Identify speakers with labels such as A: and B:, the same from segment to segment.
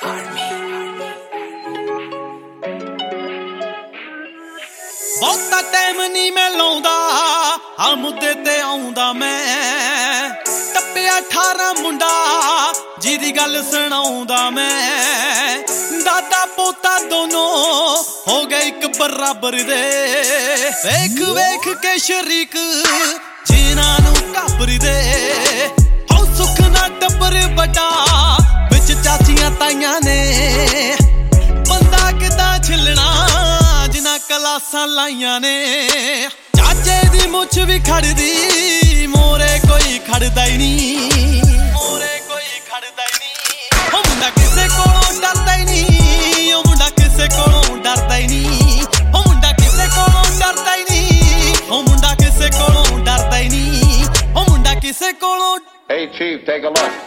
A: ਬਹੁਤਾ ਟਾਈਮ ਨਹੀਂ ਮੈਂ ਲਾਉਂਦਾ ਆ ਮੁੱਦੇ ਤੇ ਆਉਂਦਾ ਮੈਂ ਟੱਪਿਆ 18 ਮੁੰਡਾ ਜਿਹਦੀ ਗੱਲ ਸੁਣਾਉਂਦਾ ਮੈਂ ਦਾਦਾ ਪੋਤਾ ਦੋਨੋਂ ਹੋ ਗਏ ਇੱਕ ਬਰਾਬਰ ਦੇ ਵੇਖ ਵੇਖ ਕੇ ਸ਼ਰੀਕ ਜਿਨ੍ਹਾਂ ਨੂੰ ਘਾਬਰਦੇ ਹਉ ਸੁੱਖ ਨਾ ਟੱਬਰ ਵੱਡਾ ਵਿੱਚ ਚਾਚੀਆਂ ਤਾਈਆਂ ਨੇ ਬੰਦਾ ਕਿੱਦਾਂ ਛਿਲਣਾ ਜਿਨ੍ਹਾਂ ਕਲਾਸਾਂ ਲਾਈਆਂ ਨੇ ਚਾਚੇ ਦੀ ਮੁੱਛ ਵੀ ਖੜਦੀ ਮੋਰੇ ਕੋਈ ਖੜਦਾ ਹੀ ਨਹੀਂ ਮੋਰੇ ਕੋਈ ਖੜਦਾ ਹੀ ਨਹੀਂ ਉਹ ਮੁੰਡਾ ਕਿਸੇ ਕੋਲੋਂ ਡਰਦਾ ਹੀ ਨਹੀਂ ਉਹ ਮੁੰਡਾ ਕਿਸੇ ਕੋਲੋਂ ਡਰਦਾ ਹੀ ਨਹੀਂ ਉਹ ਮੁੰਡਾ ਕਿਸੇ ਕੋਲੋਂ ਡਰਦਾ ਹੀ ਨਹੀਂ ਉਹ ਮੁੰਡਾ ਕਿਸੇ ਕੋਲੋਂ ਡਰਦਾ ਹੀ ਨਹੀਂ ਉਹ ਮੁੰਡਾ ਕਿਸੇ ਕੋਲੋਂ
B: Hey Chief, take a look.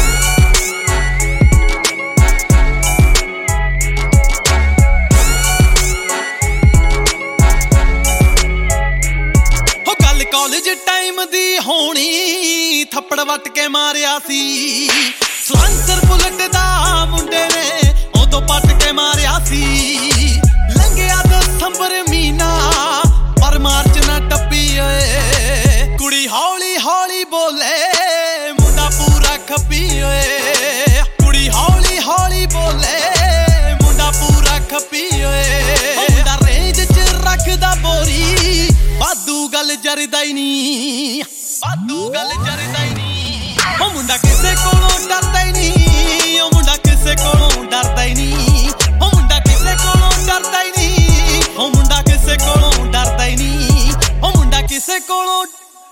A: College time ਦੀ ਹੋਣੀ ਥੱਪੜ ਵੱਟ ਕੇ ਮਾਰਿਆ ਸੀ ਸਲਾਂਸਰ ਬੁਲਟ ਦਾ ਮੁੰਡੇ ਨੇ ਉਦੋਂ ਪੱਟ ਕੇ ਮਾਰਿਆ ਸੀ ਲੰਘਿਆ ਦਸੰਬਰ ਮਹੀਨਾ ਪਰ ਮਾਰਚ ਨਾ ਟੱਪੀ ਓਏ ਕੁੜੀ ਹੌਲੀ ਹੌਲੀ ਬੋਲੇ ਮੁੰਡਾ ਪੂਰਾ ਖੱਪੀ ਓਏ ਕੁੜੀ ਹੌਲੀ ਹੌਲੀ ਬੋਲੇ ਮੁੰਡਾ ਪੂਰਾ ਖੱਪੀ ਓਏ ਮੁੰਡਾ ਰੇਂਜ 'ਚ ਰੱਖਦਾ ਬੋਰੀ ਵਾਧੂ ਗੱਲ ਜਰਦਾ ਹੀ ਨਹੀਂ ਵਾਧੂ ਗੱਲ ਜਰਦਾ ਹੀ ਨਹੀਂ ਉਹ ਮੁੰਡਾ ਕਿਸੇ ਕੋਲੋਂ ਡਰਦਾ ਹੀ ਨਹੀਂ ਉਹ ਮੁੰਡਾ ਕਿਸੇ ਕੋਲੋਂ ਡਰਦਾ ਹੀ ਨਹੀਂ ਉਹ ਮੁੰਡਾ ਕਿਸੇ ਕੋਲੋਂ ਡਰਦਾ ਹੀ ਨਹੀਂ ਉਹ ਮੁੰਡਾ ਕਿਸੇ ਕੋਲੋਂ ਡਰਦਾ ਹੀ ਨਹੀਂ ਉਹ ਮੁੰਡਾ ਕਿਸੇ ਕੋਲੋਂ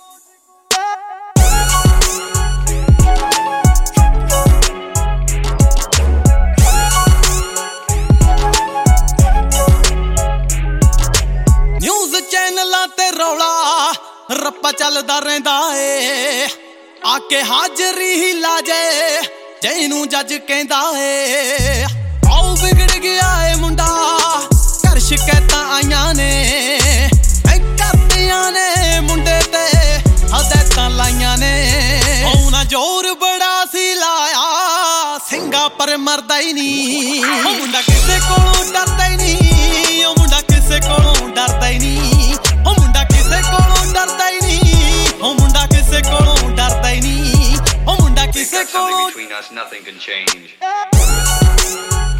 A: ਨਿਊਜ਼ ਚੈਨਲਾਂ ਤੇ ਰੌਲਾ ਰੱਪਾ ਚੱਲਦਾ ਰਹਿੰਦਾ ਏ ਆ ਕੇ ਹਾਜ਼ਰੀ ਹੀ ਲਾ ਜੇ ਜਿਹਨੂੰ ਜੱਜ ਕਹਿੰਦਾ ਏ ਆਉ ਵਿਗੜ ਗਿਆ ਏ ਮੁੰਡਾ ਘਰ ਸ਼ਿਕਾਇਤਾਂ ਆਈਆਂ ਨੇ ਕਰਦਿਆਂ ਨੇ ਮੁੰਡੇ ਤੇ ਹਦਾਇਤਾਂ ਲਾਈਆਂ ਨੇ ਉਹਨਾਂ ਜ਼ੋਰ ਬੜਾ ਸੀ ਲਾਇਆ ਸਿੰਘਾ ਪਰ ਮਰਦਾ ਹੀ ਨਹੀਂ ਉਹ ਮੁੰਡਾ ਕਿਸੇ ਕੋਲੋਂ ਡਰਦਾ ਹੀ ਨਹੀਂ ਉਹ ਮੁੰਡਾ ਕਿਸੇ ਕੋਲੋਂ ਡਰਦਾ ਹੀ ਨਹੀਂ ਉਹ ਮੁੰਡਾ ਕਿਸੇ ਕੋਲੋਂ ਡਰਦਾ ਹੀ ਨਹੀਂ ਉਹ ਮੁੰਡਾ ਕਿਸੇ ਕੋਲੋਂ ਡਰਦਾ ਹੀ ਨਹੀਂ ਉਹ ਮੁੰਡਾ ਕਿਸੇ ਕੋਲੋਂ
B: Between us, nothing can change.